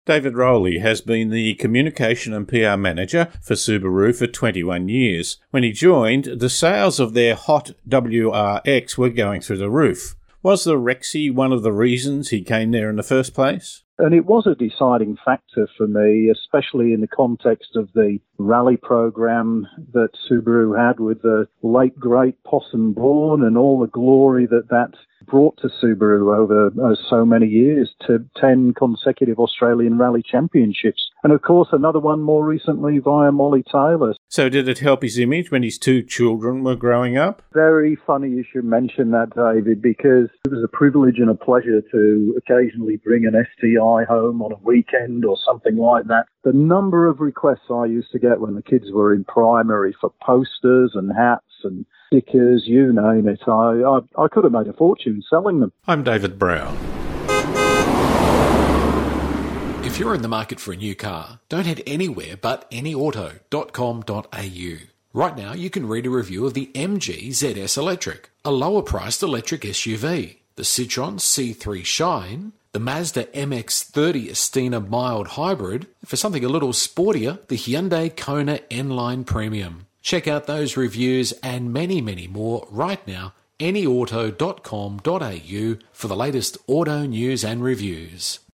David Rowley has been the Communication and PR Manager for Subaru for 21 years. When he joined, the sales of their Hot WRX were going through the roof. Was the Rexy one of the reasons he came there in the first place? And it was a deciding factor for me, especially in the context of the rally program that Subaru had with the late, great Possum Bourne and all the glory that brought to Subaru over so many years, to 10 consecutive Australian Rally Championships. And of course, another one more recently via Molly Taylor. So did it help his image when his two children were growing up? Very funny you should mention that, David, because it was a privilege and a pleasure to occasionally bring an STI home on a weekend or something like that. The number of requests I used to get when the kids were in primary for posters and hats and stickers, you name it. I could have made a fortune selling them. I'm David Brown. If you're in the market for a new car, don't head anywhere but anyauto.com.au. Right now, you can read a review of the MG ZS Electric, a lower-priced electric SUV, the Citroën C3 Shine, the Mazda MX-30 Estina Mild Hybrid, and for something a little sportier, the Hyundai Kona N-Line Premium. Check out those reviews and many, many more right now, anyauto.com.au, for the latest auto news and reviews.